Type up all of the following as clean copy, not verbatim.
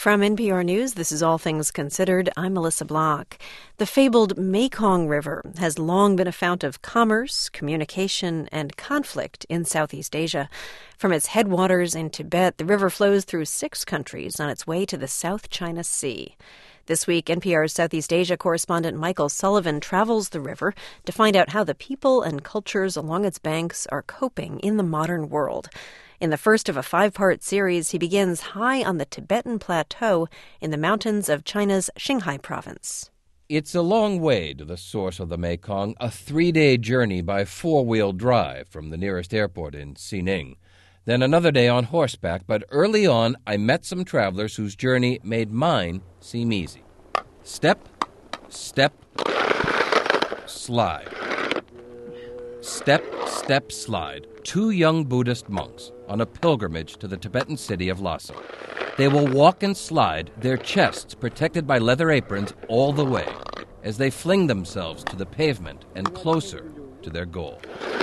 From NPR News, this is All Things Considered. I'm Melissa Block. The fabled Mekong River has long been a fount of commerce, communication, and conflict in Southeast Asia. From its headwaters in Tibet, the river flows through 6 countries on its way to the South China Sea. This week, NPR's Southeast Asia correspondent Michael Sullivan travels the river to find out how the people and cultures along its banks are coping in the modern world. In the first of a 5-part series, he begins high on the Tibetan Plateau in the mountains of China's Qinghai province. It's a long way to the source of the Mekong, a 3-day journey by 4-wheel drive from the nearest airport in Xining. Then another day on horseback, but early on I met some travelers whose journey made mine seem easy. Step, step, slide. Step, step, slide. 2 young Buddhist monks on a pilgrimage to the Tibetan city of Lhasa. They will walk and slide, their chests protected by leather aprons all the way, as they fling themselves to the pavement and closer to their goal.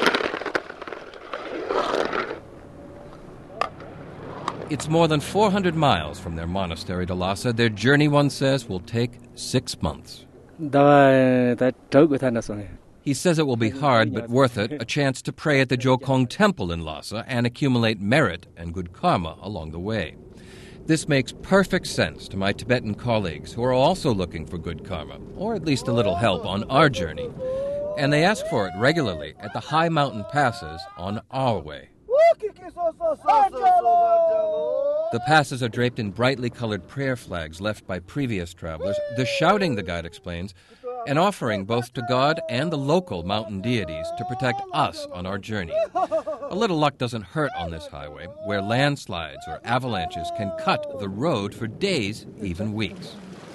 It's more than 400 miles from their monastery to Lhasa. Their journey, one says, will take 6 months. He says it will be hard, but worth it, a chance to pray at the Jokong Temple in Lhasa and accumulate merit and good karma along the way. This makes perfect sense to my Tibetan colleagues who are also looking for good karma, or at least a little help on our journey. And they ask for it regularly at the high mountain passes on our way. The passes are draped in brightly colored prayer flags left by previous travelers. The shouting, the guide explains, an offering both to God and the local mountain deities to protect us on our journey. A little luck doesn't hurt on this highway, where landslides or avalanches can cut the road for days, even weeks.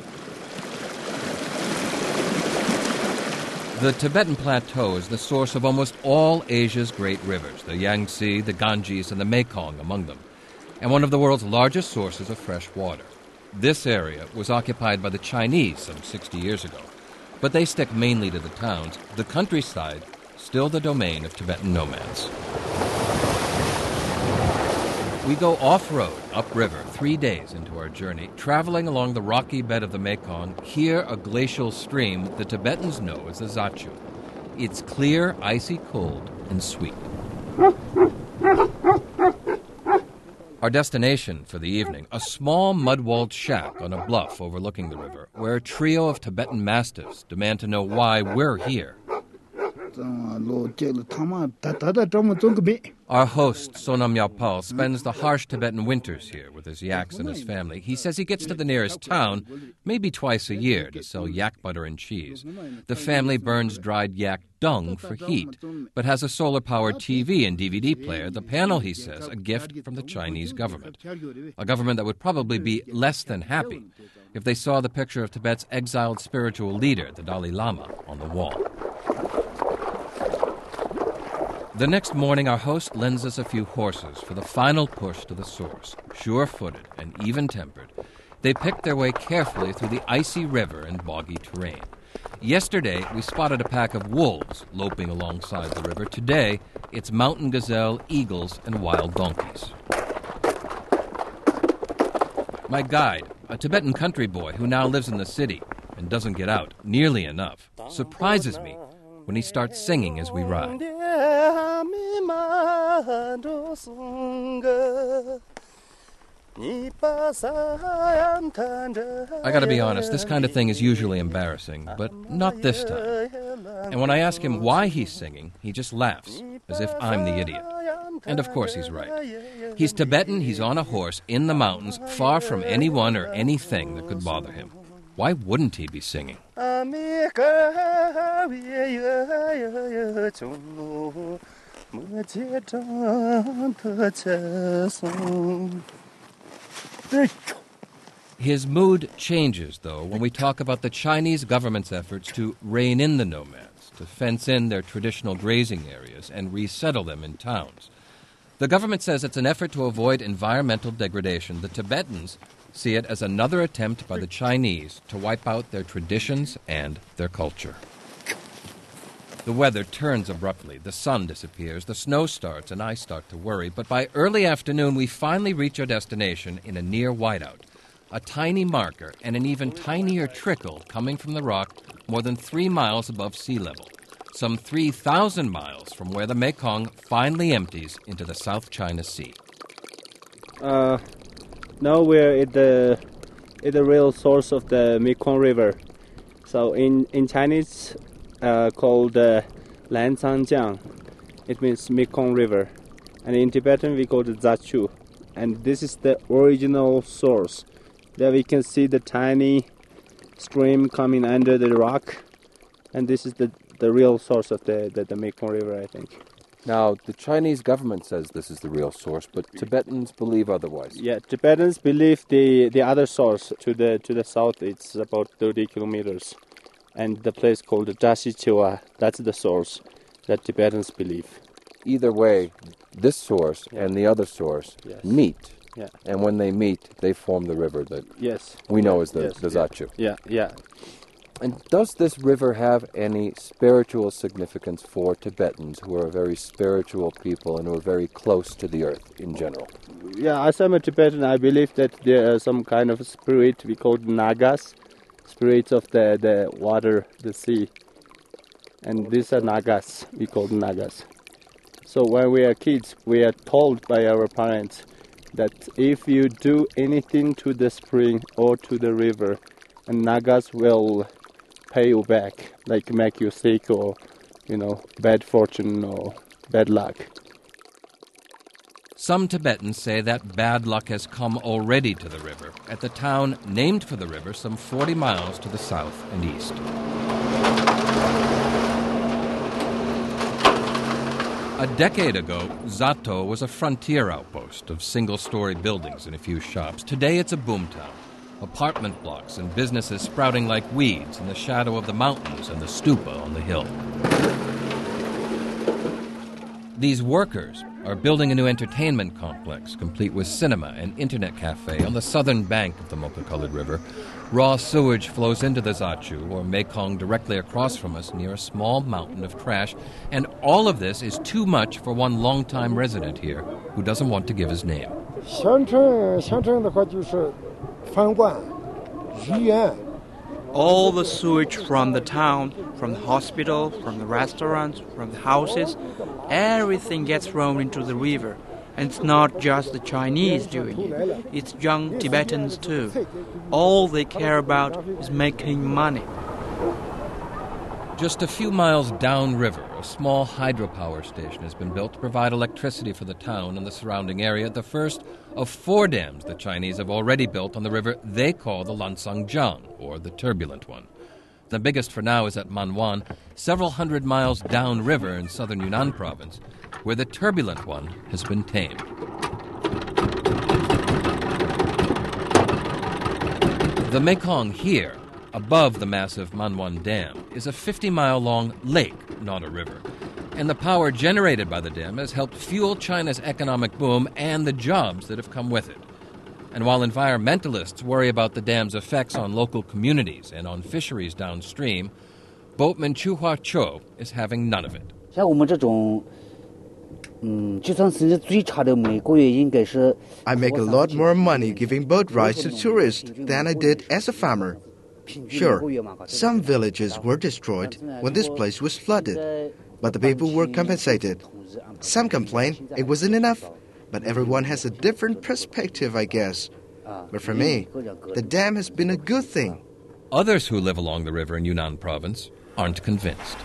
The Tibetan Plateau is the source of almost all Asia's great rivers, the Yangtze, the Ganges, and the Mekong among them, and one of the world's largest sources of fresh water. This area was occupied by the Chinese some 60 years ago, but they stick mainly to the towns. The countryside, still the domain of Tibetan nomads. We go off-road, upriver, 3 days into our journey, traveling along the rocky bed of the Mekong, here a glacial stream the Tibetans know as the Zachu. It's clear, icy cold, and sweet. Our destination for the evening, a small mud-walled shack on a bluff overlooking the river, where a trio of Tibetan mastiffs demand to know why we're here. Our host, Sonam Yapal, spends the harsh Tibetan winters here with his yaks and his family. He says he gets to the nearest town maybe twice a year to sell yak butter and cheese. The family burns dried yak dung for heat, but has a solar-powered TV and DVD player, the panel, he says, a gift from the Chinese government. A government that would probably be less than happy if they saw the picture of Tibet's exiled spiritual leader, the Dalai Lama, on the wall. The next morning, our host lends us a few horses for the final push to the source. Sure-footed and even-tempered, they pick their way carefully through the icy river and boggy terrain. Yesterday, we spotted a pack of wolves loping alongside the river. Today, it's mountain gazelle, eagles, and wild donkeys. My guide, a Tibetan country boy who now lives in the city and doesn't get out nearly enough, surprises me when he starts singing as we ride. I gotta be honest, this kind of thing is usually embarrassing, but not this time. And when I ask him why he's singing, he just laughs, as if I'm the idiot. And of course he's right. He's Tibetan, he's on a horse, in the mountains, far from anyone or anything that could bother him. Why wouldn't he be singing? His mood changes, though, when we talk about the Chinese government's efforts to rein in the nomads, to fence in their traditional grazing areas and resettle them in towns. The government says it's an effort to avoid environmental degradation. The Tibetans see it as another attempt by the Chinese to wipe out their traditions and their culture. The weather turns abruptly, the sun disappears, the snow starts, and I start to worry. But by early afternoon, we finally reach our destination in a near whiteout, a tiny marker and an even tinier trickle coming from the rock more than 3 miles above sea level, some 3,000 miles from where the Mekong finally empties into the South China Sea. Now we're at the real source of the Mekong River. So in Chinese, called Lanzangjiang, it means Mekong River, and in Tibetan we call it Zachu. And this is the original source. There we can see the tiny stream coming under the rock, and this is the real source of the Mekong River, I think. Now, the Chinese government says this is the real source, but Tibetans believe otherwise. Yeah, Tibetans believe the other source to the south. It's about 30 kilometers, and the place called Jashichewa, that's the source that Tibetans believe. Either way, this source and the other source meet. Yeah. And when they meet, they form the river that we know as the Zachu. Yeah. And does this river have any spiritual significance for Tibetans, who are very spiritual people and who are very close to the earth in general? Yeah, as I'm a Tibetan, I believe that there are some kind of spirit we call Nagas, spirits of the water, the sea. And these are Nagas, we call them Nagas. So when we are kids, we are told by our parents that if you do anything to the spring or to the river, and Nagas will pay you back, like make you sick or, bad fortune or bad luck. Some Tibetans say that bad luck has come already to the river, at the town named for the river some 40 miles to the south and east. A decade ago, Zato was a frontier outpost of single-story buildings and a few shops. Today it's a boomtown. Apartment blocks and businesses sprouting like weeds in the shadow of the mountains and the stupa on the hill. These workers are building a new entertainment complex, complete with cinema and internet cafe on the southern bank of the multicolored river. Raw sewage flows into the Zachu, or Mekong, directly across from us near a small mountain of trash. And all of this is too much for one longtime resident here who doesn't want to give his name. All the sewage from the town, from the hospital, from the restaurants, from the houses, everything gets thrown into the river. And it's not just the Chinese doing it, it's young Tibetans too. All they care about is making money. Just a few miles downriver, a small hydropower station has been built to provide electricity for the town and the surrounding area, the first of 4 dams the Chinese have already built on the river they call the Lansangjiang, or the turbulent one. The biggest for now is at Manwan, several hundred miles downriver in southern Yunnan province, where the turbulent one has been tamed. The Mekong here, above the massive Manwan Dam, is a 50-mile-long lake, not a river. And the power generated by the dam has helped fuel China's economic boom and the jobs that have come with it. And while environmentalists worry about the dam's effects on local communities and on fisheries downstream, boatman Chu Hua Cho is having none of it. I make a lot more money giving boat rides to tourists than I did as a farmer. Sure, some villages were destroyed when this place was flooded, but the people were compensated. Some complain it wasn't enough, but everyone has a different perspective, I guess. But for me, the dam has been a good thing. Others who live along the river in Yunnan province aren't convinced.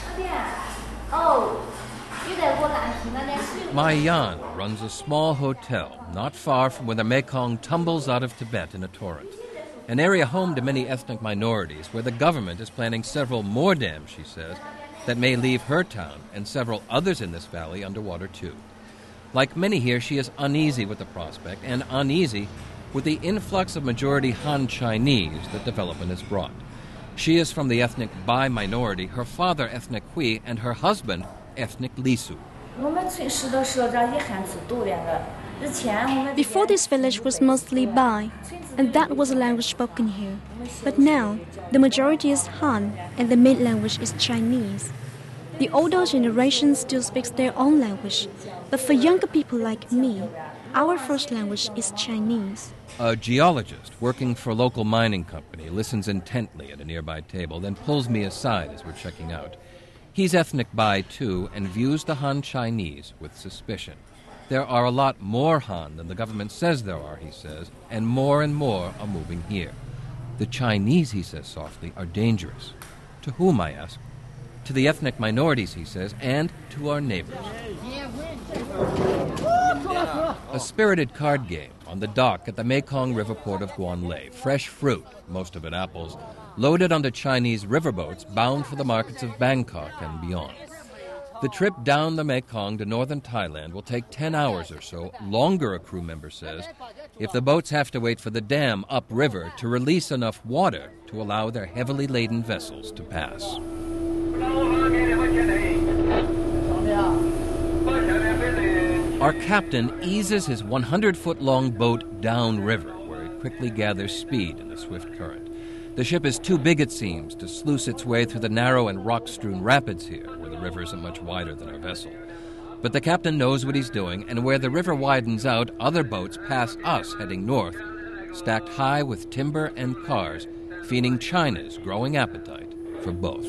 Mai Yan runs a small hotel not far from where the Mekong tumbles out of Tibet in a torrent, an area home to many ethnic minorities where the government is planning several more dams, she says, that may leave her town and several others in this valley underwater too. Like many here, she is uneasy with the prospect and uneasy with the influx of majority Han Chinese that development has brought. She is from the ethnic Bai minority, her father ethnic Hui, and her husband ethnic Lisu. Before, this village was mostly Bai, and that was the language spoken here. But now, the majority is Han, and the main language is Chinese. The older generation still speaks their own language, but for younger people like me, Our first language is Chinese. A geologist working for a local mining company listens intently at a nearby table, then pulls me aside as we're checking out. He's ethnic Bai, too, and views the Han Chinese with suspicion. There are a lot more Han than the government says there are, he says, and more are moving here. The Chinese, he says softly, are dangerous. To whom, I ask? To the ethnic minorities, he says, and to our neighbors. A spirited card game on the dock at the Mekong River port of Guanlei. Fresh fruit, most of it apples, loaded onto Chinese riverboats bound for the markets of Bangkok and beyond. The trip down the Mekong to northern Thailand will take 10 hours or so, longer, a crew member says, if the boats have to wait for the dam upriver to release enough water to allow their heavily laden vessels to pass. Our captain eases his 100-foot-long boat downriver, where it quickly gathers speed in the swift current. The ship is too big, it seems, to sluice its way through the narrow and rock-strewn rapids here, where the river isn't much wider than our vessel. But the captain knows what he's doing, and where the river widens out, other boats pass us heading north, stacked high with timber and cars, feeding China's growing appetite for both.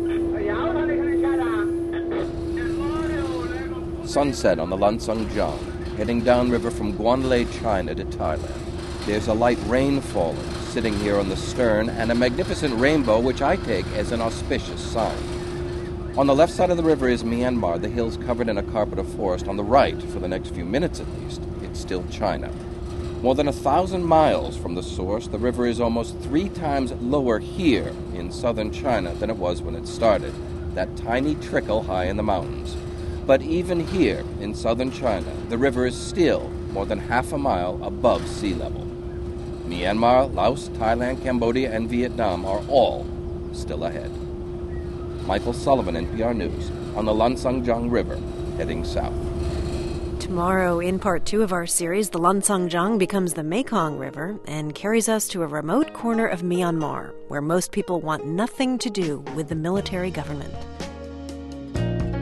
Sunset on the Lansangjiang, heading downriver from Guanlei, China to Thailand. There's a light rain falling, sitting here on the stern, and a magnificent rainbow, which I take as an auspicious sign. On the left side of the river is Myanmar, the hills covered in a carpet of forest. On the right, for the next few minutes at least, it's still China. More than 1,000 miles from the source, the river is almost 3 times lower here in southern China than it was when it started, that tiny trickle high in the mountains. But even here in southern China, the river is still more than half a mile above sea level. Myanmar, Laos, Thailand, Cambodia, and Vietnam are all still ahead. Michael Sullivan, NPR News, on the Lansangjiang River, heading south. Tomorrow, in part 2 of our series, the Lansangjiang becomes the Mekong River and carries us to a remote corner of Myanmar, where most people want nothing to do with the military government.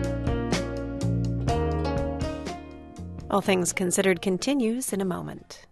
All Things Considered continues in a moment.